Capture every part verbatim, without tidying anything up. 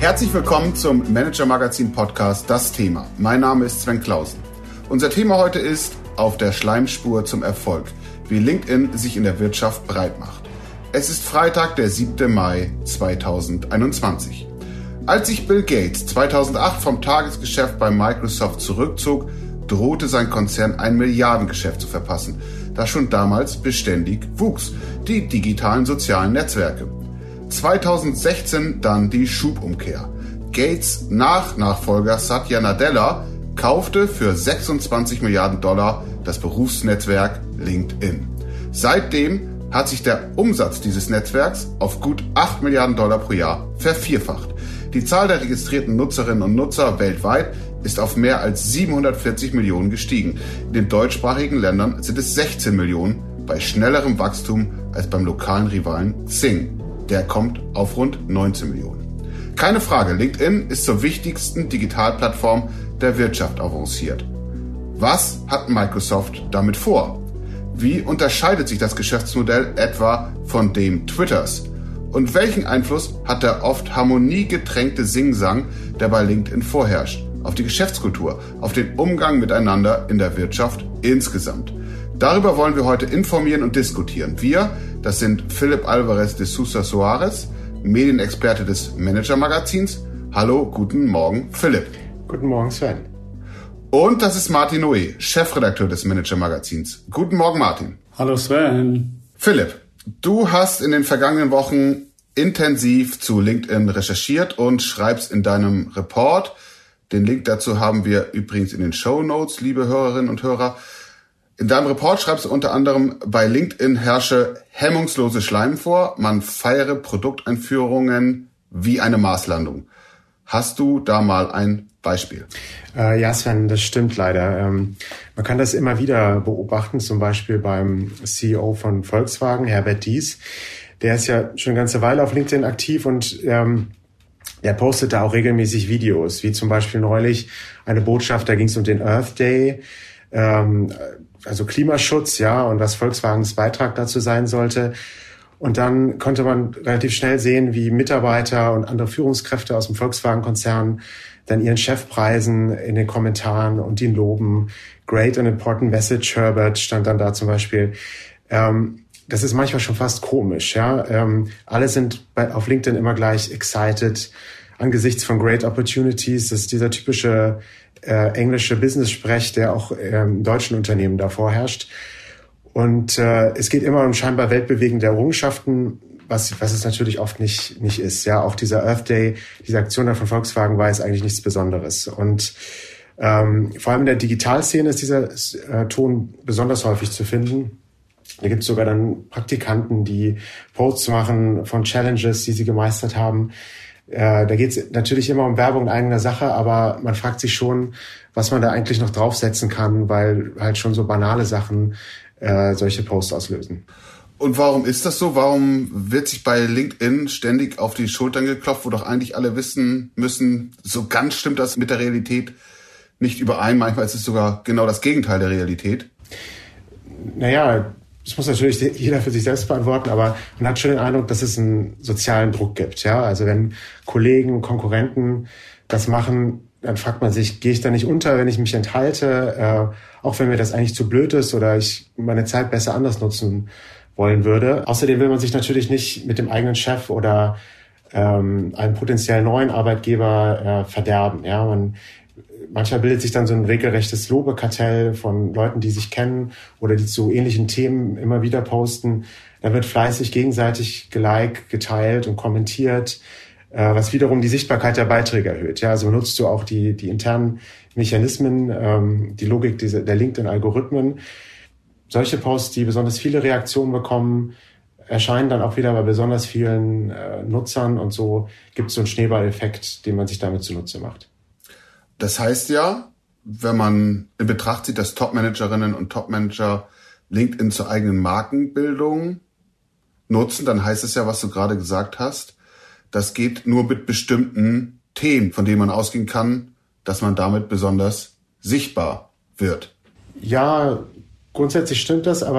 Herzlich willkommen zum Manager Magazin Podcast Das Thema. Mein Name ist Sven Clausen. Unser Thema heute ist auf der Schleimspur zum Erfolg, wie LinkedIn sich in der Wirtschaft breit macht. Es ist Freitag, der siebte Mai zweitausendeinundzwanzig. Als sich Bill Gates zweitausendacht vom Tagesgeschäft bei Microsoft zurückzog, drohte sein Konzern ein Milliardengeschäft zu verpassen, das schon damals beständig wuchs, die digitalen sozialen Netzwerke. zweitausendsechzehn dann die Schubumkehr. Gates' Nach-Nachfolger Satya Nadella kaufte für sechsundzwanzig Milliarden Dollar das Berufsnetzwerk LinkedIn. Seitdem hat sich der Umsatz dieses Netzwerks auf gut acht Milliarden Dollar pro Jahr vervierfacht. Die Zahl der registrierten Nutzerinnen und Nutzer weltweit ist auf mehr als siebenhundertvierzig Millionen gestiegen. In den deutschsprachigen Ländern sind es sechzehn Millionen, bei schnellerem Wachstum als beim lokalen Rivalen Xing. Der kommt auf rund neunzehn Millionen. Keine Frage, LinkedIn ist zur wichtigsten Digitalplattform der Wirtschaft avanciert. Was hat Microsoft damit vor? Wie unterscheidet sich das Geschäftsmodell etwa von dem Twitters? Und welchen Einfluss hat der oft harmoniegetränkte Singsang, der bei LinkedIn vorherrscht, auf die Geschäftskultur, auf den Umgang miteinander in der Wirtschaft insgesamt? Darüber wollen wir heute informieren und diskutieren. Wir, das sind Philipp Alvarez de Sousa Soares, Medienexperte des Manager Magazins. Hallo, guten Morgen, Philipp. Guten Morgen, Sven. Und das ist Martin Noé, Chefredakteur des Manager Magazins. Guten Morgen, Martin. Hallo, Sven. Philipp, du hast in den vergangenen Wochen intensiv zu LinkedIn recherchiert und schreibst in deinem Report, den Link dazu haben wir übrigens in den Shownotes, liebe Hörerinnen und Hörer. In deinem Report schreibst du unter anderem, bei LinkedIn herrsche hemmungslose Schleim vor, man feiere Produkteinführungen wie eine Marslandung. Hast du da mal ein Beispiel? Äh, ja, Sven, das stimmt leider. Ähm, man kann das immer wieder beobachten, zum Beispiel beim C E O von Volkswagen, Herbert Diess. Der ist ja schon eine ganze Weile auf LinkedIn aktiv und ähm, der postet da auch regelmäßig Videos, wie zum Beispiel neulich eine Botschaft, da ging es um den Earth Day, ähm, also Klimaschutz, ja, und was Volkswagens Beitrag dazu sein sollte. Und dann konnte man relativ schnell sehen, wie Mitarbeiter und andere Führungskräfte aus dem Volkswagen-Konzern dann ihren Chef preisen in den Kommentaren und ihn loben. Great and important message, Herbert, stand dann da zum Beispiel. Ähm, das ist manchmal schon fast komisch, ja. Ähm, alle sind bei, auf LinkedIn immer gleich excited angesichts von great opportunities. Das ist dieser typische äh, englische Business-Sprech, der auch ähm, in deutschen Unternehmen davor herrscht. Und äh, es geht immer um scheinbar weltbewegende Errungenschaften, was was es natürlich oft nicht nicht ist. Ja, auch dieser Earth Day, diese Aktion da von Volkswagen war jetzt eigentlich nichts Besonderes. Und ähm, vor allem in der Digitalszene ist dieser äh, Ton besonders häufig zu finden. Da gibt es sogar dann Praktikanten, die Posts machen von Challenges, die sie gemeistert haben. Äh, da geht es natürlich immer um Werbung in eigener Sache, aber man fragt sich schon, was man da eigentlich noch draufsetzen kann, weil halt schon so banale Sachen äh, solche Posts auslösen. Und warum ist das so? Warum wird sich bei LinkedIn ständig auf die Schultern geklopft, wo doch eigentlich alle wissen müssen, so ganz stimmt das mit der Realität nicht überein. Manchmal ist es sogar genau das Gegenteil der Realität. Naja, das muss natürlich jeder für sich selbst beantworten, aber man hat schon den Eindruck, dass es einen sozialen Druck gibt. Ja, also wenn Kollegen, Konkurrenten das machen, dann fragt man sich, gehe ich da nicht unter, wenn ich mich enthalte, äh, auch wenn mir das eigentlich zu blöd ist oder ich meine Zeit besser anders nutzen wollen würde. Außerdem will man sich natürlich nicht mit dem eigenen Chef oder ähm, einem potenziell neuen Arbeitgeber äh, verderben. Ja, man manchmal bildet sich dann so ein regelrechtes Lobekartell von Leuten, die sich kennen oder die zu ähnlichen Themen immer wieder posten. Da wird fleißig gegenseitig geliked, geteilt und kommentiert, äh, was wiederum die Sichtbarkeit der Beiträge erhöht. Ja, also nutzt du auch die die internen Mechanismen, ähm, die Logik dieser, der LinkedIn-Algorithmen. Solche Posts, die besonders viele Reaktionen bekommen, erscheinen dann auch wieder bei besonders vielen äh, Nutzern und so gibt es so einen Schneeballeffekt, den man sich damit zunutze macht. Das heißt ja, wenn man in Betracht zieht, dass Top-Managerinnen und Top-Manager LinkedIn zur eigenen Markenbildung nutzen, dann heißt es ja, was du gerade gesagt hast, das geht nur mit bestimmten Themen, von denen man ausgehen kann, dass man damit besonders sichtbar wird. Ja, grundsätzlich stimmt das, aber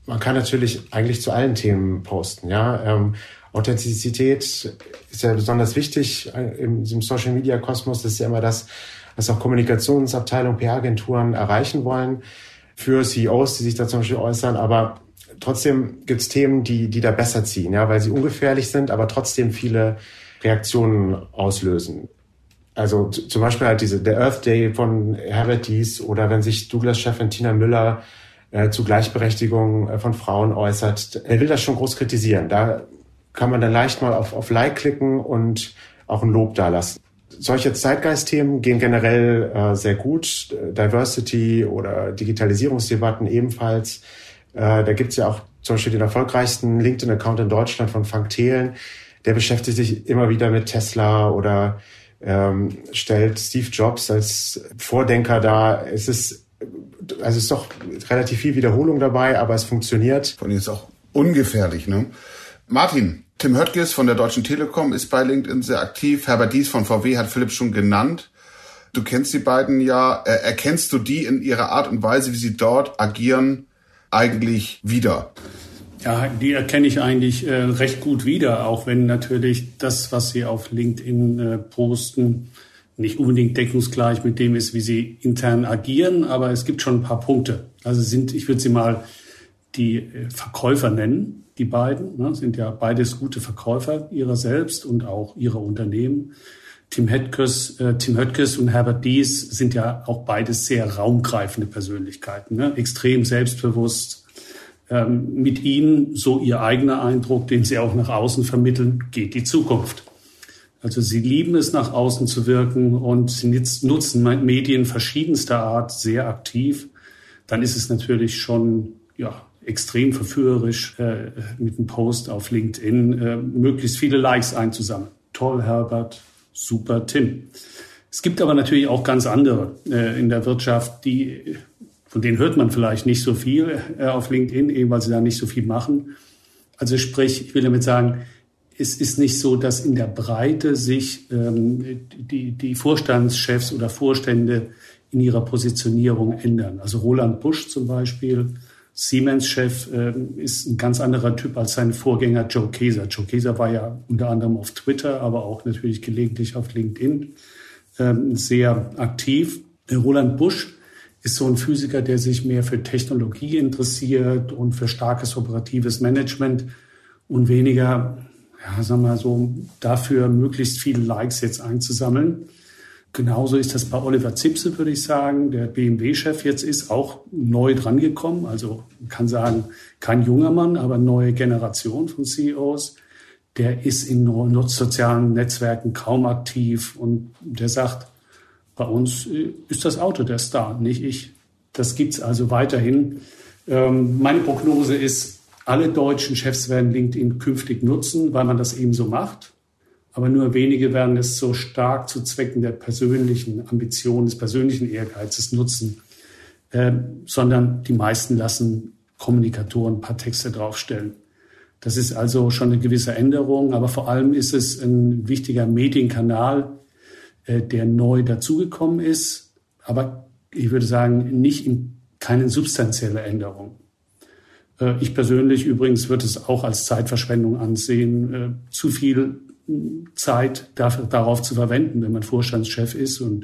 man kann natürlich eigentlich zu allen Themen posten. Ja, ähm, Authentizität ist ja besonders wichtig im, im Social-Media-Kosmos. Das ist ja immer das, was auch Kommunikationsabteilungen, P R-Agenturen erreichen wollen für C E Os, die sich da zum Beispiel äußern. Aber trotzdem gibt es Themen, die, die da besser ziehen, ja, weil sie ungefährlich sind, aber trotzdem viele Reaktionen auslösen. Also z- zum Beispiel halt diese, der Earth Day von Herbert Diess oder wenn sich Douglas-Chefin Tina Müller äh, zu Gleichberechtigung äh, von Frauen äußert. Er will das schon groß kritisieren. Da kann man dann leicht mal auf, auf Like klicken und auch ein Lob dalassen. Solche Zeitgeistthemen gehen generell äh, sehr gut. Diversity oder Digitalisierungsdebatten ebenfalls. Äh, da gibt's ja auch zum Beispiel den erfolgreichsten LinkedIn-Account in Deutschland von Frank Thelen. Der beschäftigt sich immer wieder mit Tesla oder ähm, stellt Steve Jobs als Vordenker dar. Es ist, also es ist doch relativ viel Wiederholung dabei, aber es funktioniert. Von ihnen ist auch ungefährlich, ne? Martin, Tim Höttges von der Deutschen Telekom ist bei LinkedIn sehr aktiv. Herbert Diess von V W hat Philipp schon genannt. Du kennst die beiden ja. Äh, erkennst du die in ihrer Art und Weise, wie sie dort agieren, eigentlich wieder? Ja, die erkenne ich eigentlich äh, recht gut wieder, auch wenn natürlich das, was sie auf LinkedIn äh, posten, nicht unbedingt deckungsgleich mit dem ist, wie sie intern agieren. Aber es gibt schon ein paar Punkte. Also sind, ich würde sie mal die äh, Verkäufer nennen. Die beiden, ne, sind ja beides gute Verkäufer ihrer selbst und auch ihrer Unternehmen. Tim Höttges, äh, Tim Höttges und Herbert Diess sind ja auch beides sehr raumgreifende Persönlichkeiten, ne? Extrem selbstbewusst. Ähm, mit ihnen, so ihr eigener Eindruck, den sie auch nach außen vermitteln, geht die Zukunft. Also sie lieben es, nach außen zu wirken und sie nutzen Medien verschiedenster Art sehr aktiv. Dann ist es natürlich schon, ja, extrem verführerisch, äh, mit einem Post auf LinkedIn äh, möglichst viele Likes einzusammeln. Toll, Herbert, super, Tim. Es gibt aber natürlich auch ganz andere äh, in der Wirtschaft, die, von denen hört man vielleicht nicht so viel äh, auf LinkedIn, eben weil sie da nicht so viel machen. Also sprich, ich will damit sagen, es ist nicht so, dass in der Breite sich ähm, die, die Vorstandschefs oder Vorstände in ihrer Positionierung ändern. Also Roland Busch zum Beispiel, Siemens-Chef, äh, ist ein ganz anderer Typ als sein Vorgänger Joe Kaeser. Joe Kaeser war ja unter anderem auf Twitter, aber auch natürlich gelegentlich auf LinkedIn äh, sehr aktiv. Äh, Roland Busch ist so ein Physiker, der sich mehr für Technologie interessiert und für starkes operatives Management und weniger, ja, sagen wir mal so, dafür möglichst viele Likes jetzt einzusammeln. Genauso ist das bei Oliver Zipse, würde ich sagen. Der B M W-Chef jetzt ist auch neu drangekommen. Also man kann sagen, kein junger Mann, aber neue Generation von C E Os. Der ist in sozialen Netzwerken kaum aktiv und der sagt, bei uns ist das Auto der Star, nicht ich. Das gibt's also weiterhin. Meine Prognose ist, alle deutschen Chefs werden LinkedIn künftig nutzen, weil man das eben so macht. Aber nur wenige werden es so stark zu Zwecken der persönlichen Ambition, des persönlichen Ehrgeizes nutzen, äh, sondern die meisten lassen Kommunikatoren ein paar Texte draufstellen. Das ist also schon eine gewisse Änderung, aber vor allem ist es ein wichtiger Medienkanal, äh, der neu dazugekommen ist, aber ich würde sagen, nicht in keine substanzielle Änderung. Äh, ich persönlich übrigens würde es auch als Zeitverschwendung ansehen, äh, zu viel Zeit dafür, darauf zu verwenden, wenn man Vorstandschef ist. Und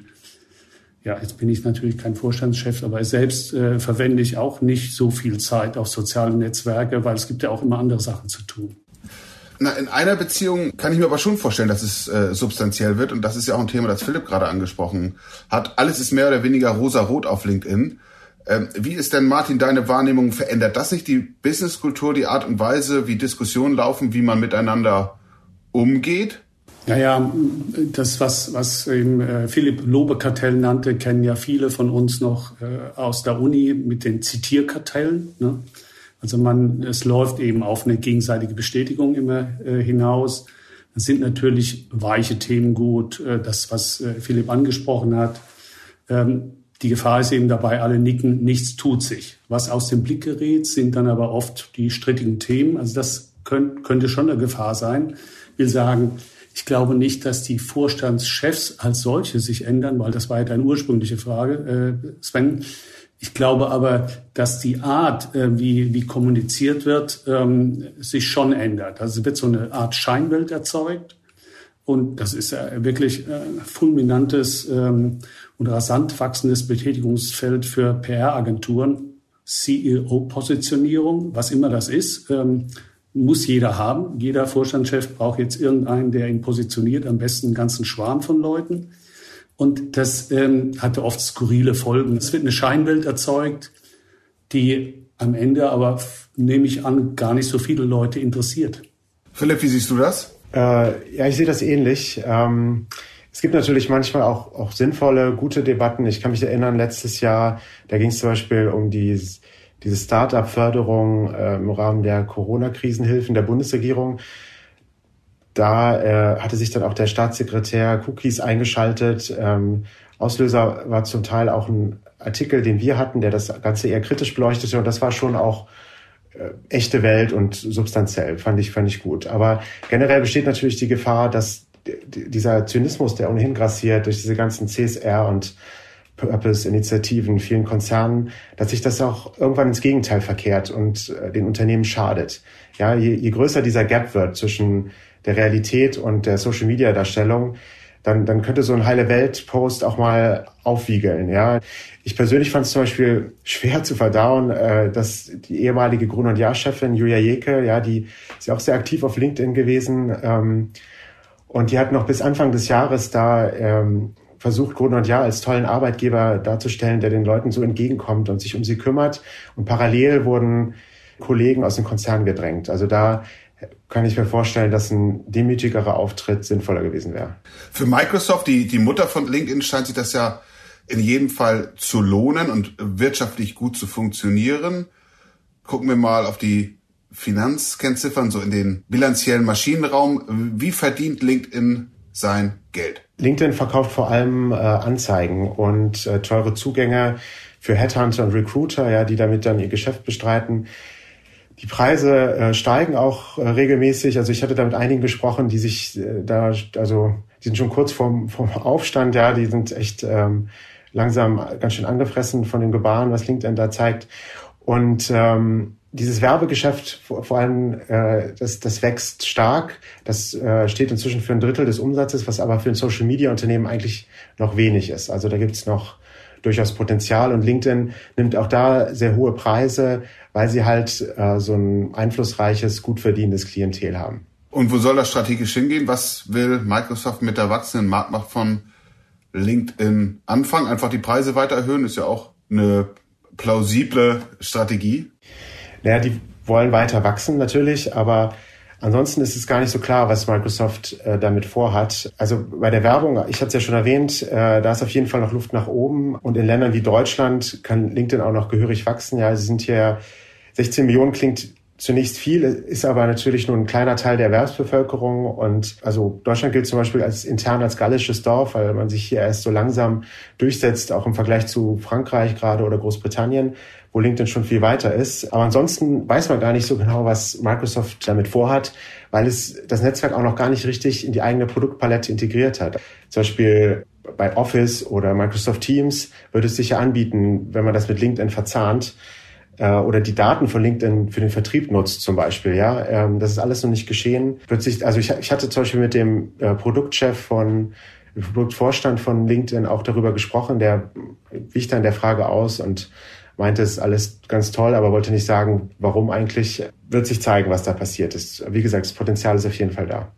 ja, jetzt bin ich natürlich kein Vorstandschef, aber selbst äh, verwende ich auch nicht so viel Zeit auf soziale Netzwerke, weil es gibt ja auch immer andere Sachen zu tun. Na, in einer Beziehung kann ich mir aber schon vorstellen, dass es äh, substanziell wird. Und das ist ja auch ein Thema, das Philipp gerade angesprochen hat. Alles ist mehr oder weniger rosa-rot auf LinkedIn. Ähm, wie ist denn, Martin, deine Wahrnehmung? Verändert das nicht die Businesskultur, die Art und Weise, wie Diskussionen laufen, wie man miteinander umgeht? Ja, ja, das, was, was eben, äh, Philipp Lobe-Kartell nannte, kennen ja viele von uns noch äh, aus der Uni mit den Zitierkartellen. Ne? Also man, es läuft eben auf eine gegenseitige Bestätigung immer äh, hinaus. Es sind natürlich weiche Themen gut, äh, das, was äh, Philipp angesprochen hat. Ähm, die Gefahr ist eben dabei, alle nicken, nichts tut sich. Was aus dem Blick gerät, sind dann aber oft die strittigen Themen. Also das könnt, könnte schon eine Gefahr sein. Ich will sagen, ich glaube nicht, dass die Vorstandschefs als solche sich ändern, weil das war ja deine ursprüngliche Frage, äh, Sven. Ich glaube aber, dass die Art, äh, wie, wie kommuniziert wird, ähm, sich schon ändert. Also es wird so eine Art Scheinwelt erzeugt. Und das ist ja wirklich ein fulminantes ähm, und rasant wachsendes Betätigungsfeld für P R-Agenturen. C E O-Positionierung, was immer das ist, ähm, muss jeder haben. Jeder Vorstandschef braucht jetzt irgendeinen, der ihn positioniert, am besten einen ganzen Schwarm von Leuten. Und das ähm, hatte oft skurrile Folgen. Es wird eine Scheinwelt erzeugt, die am Ende aber, nehme ich an, gar nicht so viele Leute interessiert. Philipp, wie siehst du das? Äh, ja, ich sehe das ähnlich. Ähm, es gibt natürlich manchmal auch, auch sinnvolle, gute Debatten. Ich kann mich erinnern, letztes Jahr, da ging es zum Beispiel um die, diese Start-up-Förderung äh, im Rahmen der Corona-Krisenhilfen der Bundesregierung. Da äh, hatte sich dann auch der Staatssekretär Kukis eingeschaltet. Ähm, Auslöser war zum Teil auch ein Artikel, den wir hatten, der das Ganze eher kritisch beleuchtete. Und das war schon auch äh, echte Welt und substanziell, fand ich, fand ich gut. Aber generell besteht natürlich die Gefahr, dass d- dieser Zynismus, der ohnehin grassiert durch diese ganzen C S R und Purpose-Initiativen, vielen Konzernen, dass sich das auch irgendwann ins Gegenteil verkehrt und äh, den Unternehmen schadet. Ja, je, je größer dieser Gap wird zwischen der Realität und der Social-Media-Darstellung, dann, dann könnte so ein Heile-Welt-Post auch mal aufwiegeln. Ja, ich persönlich fand es zum Beispiel schwer zu verdauen, äh, dass die ehemalige Grün- und Jahr-Chefin Julia Jeke, ja, die ist ja auch sehr aktiv auf LinkedIn gewesen, ähm, und die hat noch bis Anfang des Jahres da ähm, versucht, Grün und Jahr als tollen Arbeitgeber darzustellen, der den Leuten so entgegenkommt und sich um sie kümmert. Und parallel wurden Kollegen aus dem Konzern gedrängt. Also da kann ich mir vorstellen, dass ein demütigerer Auftritt sinnvoller gewesen wäre. Für Microsoft, die, die Mutter von LinkedIn, scheint sich das ja in jedem Fall zu lohnen und wirtschaftlich gut zu funktionieren. Gucken wir mal auf die Finanzkennziffern, so in den bilanziellen Maschinenraum. Wie verdient LinkedIn sein Geld? LinkedIn verkauft vor allem äh, Anzeigen und äh, teure Zugänge für Headhunter und Recruiter, ja, die damit dann ihr Geschäft bestreiten. Die Preise äh, steigen auch äh, regelmäßig. Also ich hatte da mit einigen gesprochen, die sich äh, da, also die sind schon kurz vorm, vorm Aufstand, ja, die sind echt ähm, langsam ganz schön angefressen von dem Gebaren, was LinkedIn da zeigt. Und ähm, dieses Werbegeschäft, vor, vor allem, äh, das, das wächst stark. Das äh, steht inzwischen für ein Drittel des Umsatzes, was aber für ein Social-Media-Unternehmen eigentlich noch wenig ist. Also da gibt's noch durchaus Potenzial und LinkedIn nimmt auch da sehr hohe Preise, weil sie halt äh, so ein einflussreiches, gut verdienendes Klientel haben. Und wo soll das strategisch hingehen? Was will Microsoft mit der wachsenden Marktmacht von LinkedIn anfangen? Einfach die Preise weiter erhöhen, ist ja auch eine plausible Strategie. Naja, die wollen weiter wachsen natürlich, aber ansonsten ist es gar nicht so klar, was Microsoft äh, damit vorhat. Also bei der Werbung, ich hatte es ja schon erwähnt, äh, da ist auf jeden Fall noch Luft nach oben. Und in Ländern wie Deutschland kann LinkedIn auch noch gehörig wachsen. Ja, sie sind hier sechzehn Millionen, klingt zunächst viel, ist aber natürlich nur ein kleiner Teil der Erwerbsbevölkerung. Und also Deutschland gilt zum Beispiel als intern als gallisches Dorf, weil man sich hier erst so langsam durchsetzt, auch im Vergleich zu Frankreich gerade oder Großbritannien, wo LinkedIn schon viel weiter ist. Aber ansonsten weiß man gar nicht so genau, was Microsoft damit vorhat, weil es das Netzwerk auch noch gar nicht richtig in die eigene Produktpalette integriert hat. Zum Beispiel bei Office oder Microsoft Teams würde es sich ja anbieten, wenn man das mit LinkedIn verzahnt äh, oder die Daten von LinkedIn für den Vertrieb nutzt zum Beispiel. Ja, ähm, das ist alles noch nicht geschehen. Wird sich, also ich, ich hatte zum Beispiel mit dem äh, Produktchef von dem Produktvorstand von LinkedIn auch darüber gesprochen. Der wich dann der Frage aus und meinte, es ist alles ganz toll, aber wollte nicht sagen, warum eigentlich. Wird sich zeigen, was da passiert ist. Wie gesagt, das Potenzial ist auf jeden Fall da.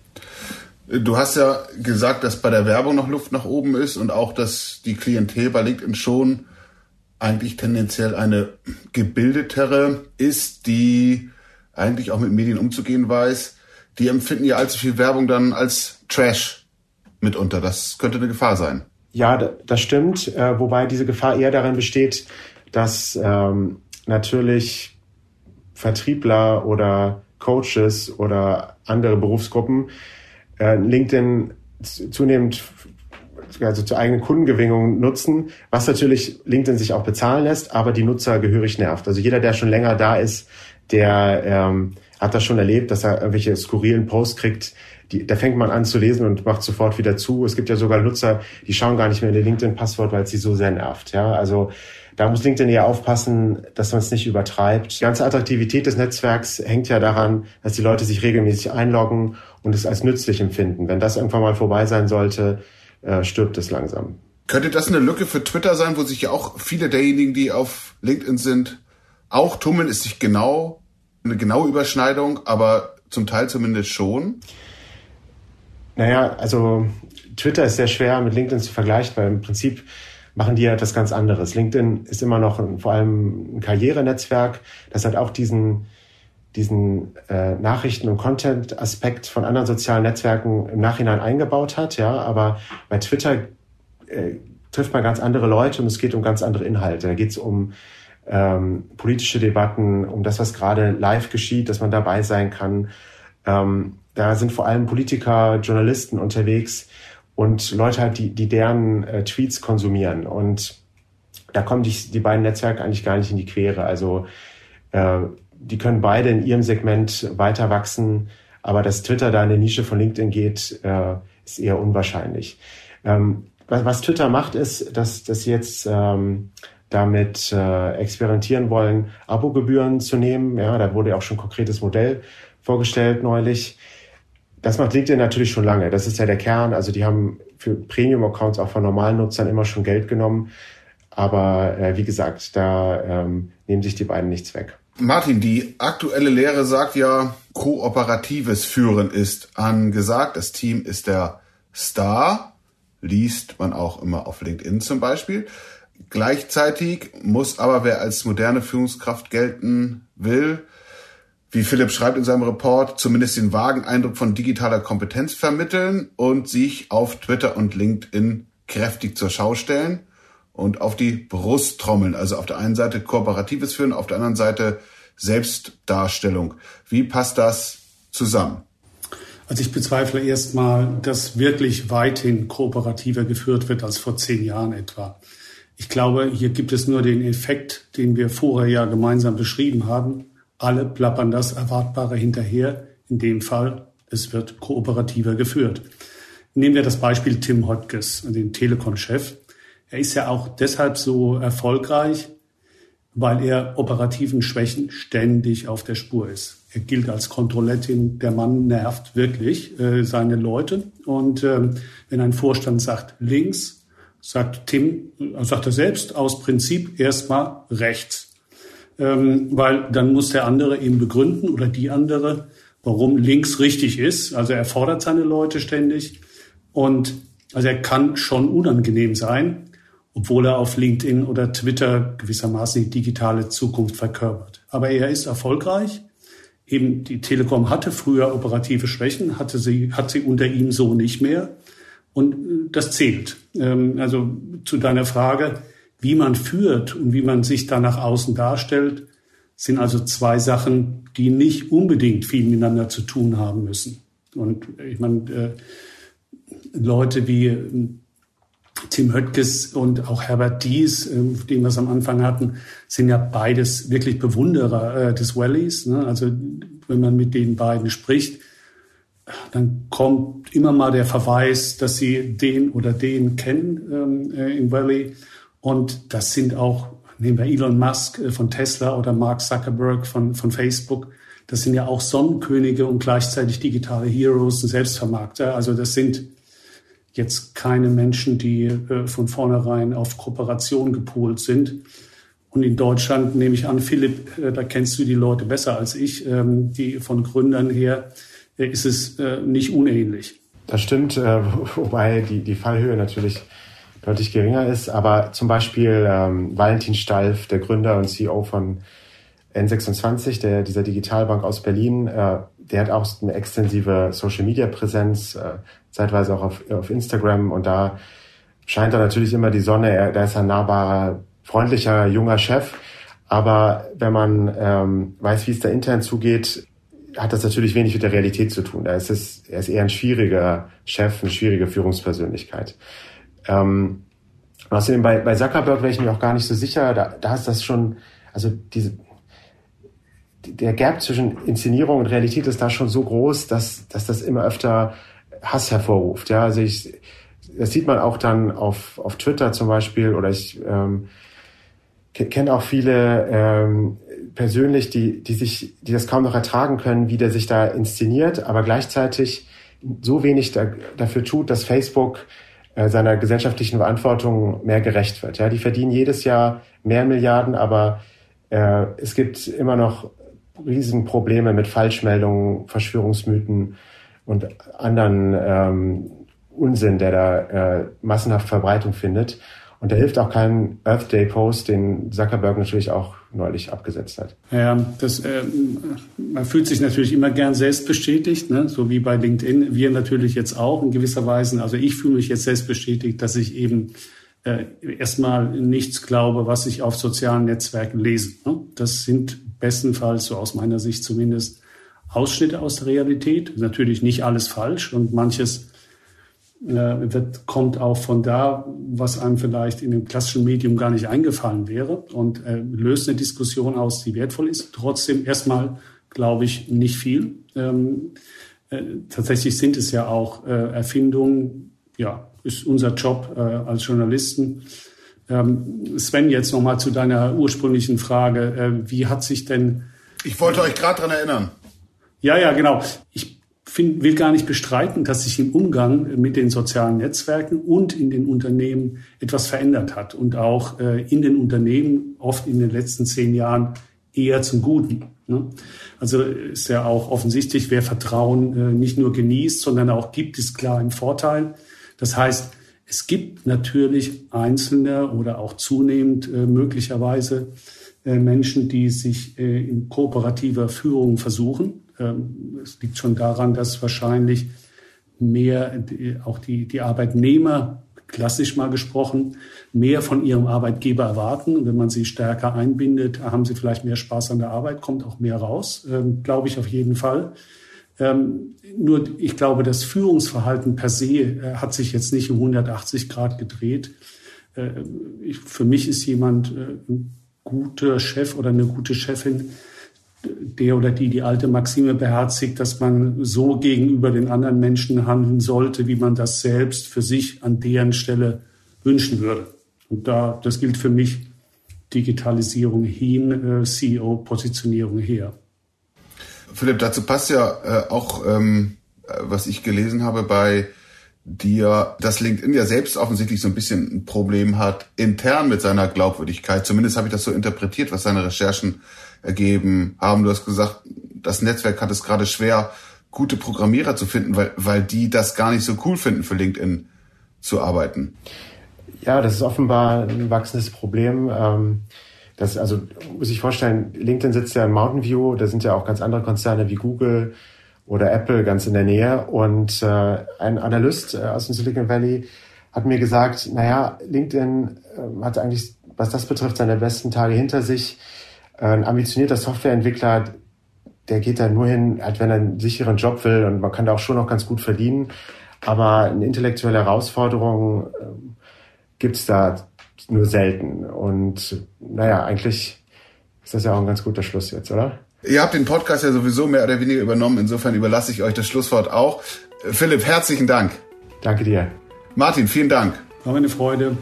Du hast ja gesagt, dass bei der Werbung noch Luft nach oben ist und auch, dass die Klientel bei LinkedIn schon eigentlich tendenziell eine gebildetere ist, die eigentlich auch mit Medien umzugehen weiß. Die empfinden ja allzu viel Werbung dann als Trash mitunter. Das könnte eine Gefahr sein. Ja, das stimmt. Wobei diese Gefahr eher darin besteht, dass ähm, natürlich Vertriebler oder Coaches oder andere Berufsgruppen äh, LinkedIn zunehmend also zur eigenen Kundengewinnung nutzen, was natürlich LinkedIn sich auch bezahlen lässt, aber die Nutzer gehörig nervt. Also jeder, der schon länger da ist, der ähm, hat das schon erlebt, dass er irgendwelche skurrilen Posts kriegt, die, da fängt man an zu lesen und macht sofort wieder zu. Es gibt ja sogar Nutzer, die schauen gar nicht mehr in ihr LinkedIn-Passwort, weil es sie so sehr nervt. Ja, also da muss LinkedIn eher aufpassen, dass man es nicht übertreibt. Die ganze Attraktivität des Netzwerks hängt ja daran, dass die Leute sich regelmäßig einloggen und es als nützlich empfinden. Wenn das irgendwann mal vorbei sein sollte, äh, stirbt es langsam. Könnte das eine Lücke für Twitter sein, wo sich ja auch viele derjenigen, die auf LinkedIn sind, auch tummeln? Ist nicht genau eine genaue Überschneidung, aber zum Teil zumindest schon? Naja, also Twitter ist sehr schwer mit LinkedIn zu vergleichen, weil im Prinzip machen die ja etwas ganz anderes. LinkedIn ist immer noch ein, vor allem ein Karrierenetzwerk, das hat auch diesen diesen äh, Nachrichten- und Content-Aspekt von anderen sozialen Netzwerken im Nachhinein eingebaut hat, ja, aber bei Twitter äh, trifft man ganz andere Leute und es geht um ganz andere Inhalte. Da geht es um ähm, politische Debatten, um das, was gerade live geschieht, dass man dabei sein kann. Ähm, da sind vor allem Politiker, Journalisten unterwegs und Leute halt, die, die deren äh, Tweets konsumieren. Und da kommen die, die beiden Netzwerke eigentlich gar nicht in die Quere. Also äh, die können beide in ihrem Segment weiter wachsen, aber dass Twitter da in der Nische von LinkedIn geht, äh, ist eher unwahrscheinlich. Ähm, was, was Twitter macht, ist, dass, dass sie jetzt ähm, damit äh, experimentieren wollen, Abogebühren zu nehmen. Ja, da wurde ja auch schon ein konkretes Modell vorgestellt neulich. Das macht LinkedIn natürlich schon lange. Das ist ja der Kern. Also die haben für Premium-Accounts auch von normalen Nutzern immer schon Geld genommen. Aber äh, wie gesagt, da ähm, nehmen sich die beiden nichts weg. Martin, die aktuelle Lehre sagt ja, kooperatives Führen ist angesagt. Das Team ist der Star, liest man auch immer auf LinkedIn zum Beispiel. Gleichzeitig muss aber, wer als moderne Führungskraft gelten will, wie Philipp schreibt in seinem Report, zumindest den vagen Eindruck von digitaler Kompetenz vermitteln und sich auf Twitter und LinkedIn kräftig zur Schau stellen und auf die Brust trommeln. Also auf der einen Seite kooperatives Führen, auf der anderen Seite Selbstdarstellung. Wie passt das zusammen? Also ich bezweifle erstmal, dass wirklich weithin kooperativer geführt wird als vor zehn Jahren etwa. Ich glaube, hier gibt es nur den Effekt, den wir vorher ja gemeinsam beschrieben haben. Alle plappern das Erwartbare hinterher. In dem Fall, es wird kooperativer geführt. Nehmen wir das Beispiel Tim Höttges, den Telekom-Chef. Er ist ja auch deshalb so erfolgreich, weil er operativen Schwächen ständig auf der Spur ist. Er gilt als Kontrollettin. Der Mann nervt wirklich äh, seine Leute. Und äh, wenn ein Vorstand sagt links, sagt Tim, sagt er selbst aus Prinzip erstmal rechts. Ähm, weil dann muss der andere eben begründen oder die andere, warum links richtig ist. Also er fordert seine Leute ständig. Und also er kann schon unangenehm sein, obwohl er auf LinkedIn oder Twitter gewissermaßen die digitale Zukunft verkörpert. Aber er ist erfolgreich. Eben die Telekom hatte früher operative Schwächen, hatte sie, hat sie unter ihm so nicht mehr. Und das zählt. Also zu deiner Frage, wie man führt und wie man sich da nach außen darstellt, sind also zwei Sachen, die nicht unbedingt viel miteinander zu tun haben müssen. Und ich meine, Leute wie Tim Höttges und auch Herbert Diess, den wir es am Anfang hatten, sind ja beides wirklich Bewunderer des Valleys. Also wenn man mit den beiden spricht, dann kommt immer mal der Verweis, dass sie den oder den kennen äh, im Valley. Und das sind auch, nehmen wir Elon Musk äh, von Tesla oder Mark Zuckerberg von, von Facebook, das sind ja auch Sonnenkönige und gleichzeitig digitale Heroes und Selbstvermarkter. Also das sind jetzt keine Menschen, die äh, von vornherein auf Kooperation gepolt sind. Und in Deutschland nehme ich an, Philipp, äh, da kennst du die Leute besser als ich, ähm, die von Gründern her, ist es äh, nicht unähnlich. Das stimmt, äh, wobei die, die Fallhöhe natürlich deutlich geringer ist. Aber zum Beispiel ähm, Valentin Stalf, der Gründer und C E O von N sechsundzwanzig, der, dieser Digitalbank aus Berlin, äh, der hat auch eine extensive Social-Media-Präsenz, äh, zeitweise auch auf, auf Instagram. Und da scheint da natürlich immer die Sonne. Er, da ist ein nahbarer, freundlicher, junger Chef. Aber wenn man ähm, weiß, wie es da intern zugeht, hat das natürlich wenig mit der Realität zu tun. Da ist es, er ist eher ein schwieriger Chef, eine schwierige Führungspersönlichkeit. Ähm, außerdem bei, bei Zuckerberg wäre ich mir auch gar nicht so sicher. Da, da ist das schon, also diese, der Gap zwischen Inszenierung und Realität ist da schon so groß, dass, dass das immer öfter Hass hervorruft. Ja, also ich, das sieht man auch dann auf, auf Twitter zum Beispiel, oder ich ähm, kenne auch viele ähm, persönlich, die, die sich, die das kaum noch ertragen können, wie der sich da inszeniert, aber gleichzeitig so wenig da, dafür tut, dass Facebook äh, seiner gesellschaftlichen Verantwortung mehr gerecht wird. Ja, die verdienen jedes Jahr mehr Milliarden, aber äh, es gibt immer noch riesen Probleme mit Falschmeldungen, Verschwörungsmythen und anderen ähm, Unsinn, der da äh, massenhaft Verbreitung findet. Und da hilft auch kein Earth Day Post, den Zuckerberg natürlich auch neulich abgesetzt hat. Ja, das, äh, man fühlt sich natürlich immer gern selbst bestätigt, ne? So wie bei LinkedIn. Wir natürlich jetzt auch in gewisser Weise. Also ich fühle mich jetzt selbst bestätigt, dass ich eben äh, erstmal nichts glaube, was ich auf sozialen Netzwerken lese. Ne? Das sind bestenfalls, so aus meiner Sicht zumindest, Ausschnitte aus der Realität. Natürlich nicht alles falsch und manches Wird, kommt auch von da, was einem vielleicht in dem klassischen Medium gar nicht eingefallen wäre und äh, löst eine Diskussion aus, die wertvoll ist. Trotzdem erstmal, glaube ich, nicht viel. Ähm, äh, tatsächlich sind es ja auch äh, Erfindungen, ja, ist unser Job äh, als Journalisten. Ähm, Sven, jetzt nochmal zu deiner ursprünglichen Frage. Äh, wie hat sich denn... Ich wollte euch gerade dran erinnern. Ja, ja, genau. Ich Find, will gar nicht bestreiten, dass sich im Umgang mit den sozialen Netzwerken und in den Unternehmen etwas verändert hat und auch äh, in den Unternehmen oft in den letzten zehn Jahren eher zum Guten. Ne? Also ist ja auch offensichtlich, wer Vertrauen äh, nicht nur genießt, sondern auch gibt, ist klar im Vorteil. Das heißt, es gibt natürlich einzelne oder auch zunehmend äh, möglicherweise äh, Menschen, die sich äh, in kooperativer Führung versuchen. Es liegt schon daran, dass wahrscheinlich mehr auch die, die Arbeitnehmer, klassisch mal gesprochen, mehr von ihrem Arbeitgeber erwarten. Und wenn man sie stärker einbindet, haben sie vielleicht mehr Spaß an der Arbeit, kommt auch mehr raus, ähm, glaube ich auf jeden Fall. Ähm, nur ich glaube, das Führungsverhalten per se äh, hat sich jetzt nicht um hundertachtzig Grad gedreht. Äh, ich, für mich ist jemand äh, ein guter Chef oder eine gute Chefin, der oder die die alte Maxime beherzigt, dass man so gegenüber den anderen Menschen handeln sollte, wie man das selbst für sich an deren Stelle wünschen würde. Und da, das gilt für mich Digitalisierung hin, äh, C E O-Positionierung her. Philipp, dazu passt ja äh, auch, ähm, was ich gelesen habe bei dir, dass LinkedIn ja selbst offensichtlich so ein bisschen ein Problem hat, intern mit seiner Glaubwürdigkeit. Zumindest habe ich das so interpretiert, was seine Recherchen ergeben haben. Du hast gesagt, das Netzwerk hat es gerade schwer, gute Programmierer zu finden, weil, weil die das gar nicht so cool finden, für LinkedIn zu arbeiten. Ja, das ist offenbar ein wachsendes Problem. Das, also, muss ich vorstellen, LinkedIn sitzt ja in Mountain View, da sind ja auch ganz andere Konzerne wie Google oder Apple ganz in der Nähe. Und äh, ein Analyst äh, aus dem Silicon Valley hat mir gesagt, naja, LinkedIn äh, hat eigentlich, was das betrifft, seine besten Tage hinter sich. Ein ambitionierter Softwareentwickler, der geht da nur hin, halt, wenn er einen sicheren Job will, und man kann da auch schon noch ganz gut verdienen. Aber eine intellektuelle Herausforderung äh, gibt's da nur selten. Und naja, eigentlich ist das ja auch ein ganz guter Schluss jetzt, oder? Ihr habt den Podcast ja sowieso mehr oder weniger übernommen. Insofern überlasse ich euch das Schlusswort auch. Philipp, herzlichen Dank. Danke dir. Martin, vielen Dank. War mir eine Freude.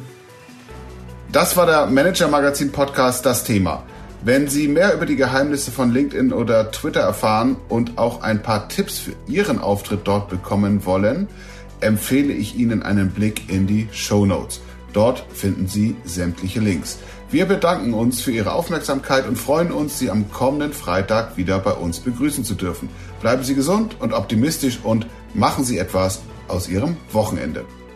Das war der Manager-Magazin-Podcast Das Thema. Wenn Sie mehr über die Geheimnisse von LinkedIn oder Twitter erfahren und auch ein paar Tipps für Ihren Auftritt dort bekommen wollen, empfehle ich Ihnen einen Blick in die Shownotes. Dort finden Sie sämtliche Links. Wir bedanken uns für Ihre Aufmerksamkeit und freuen uns, Sie am kommenden Freitag wieder bei uns begrüßen zu dürfen. Bleiben Sie gesund und optimistisch und machen Sie etwas aus Ihrem Wochenende.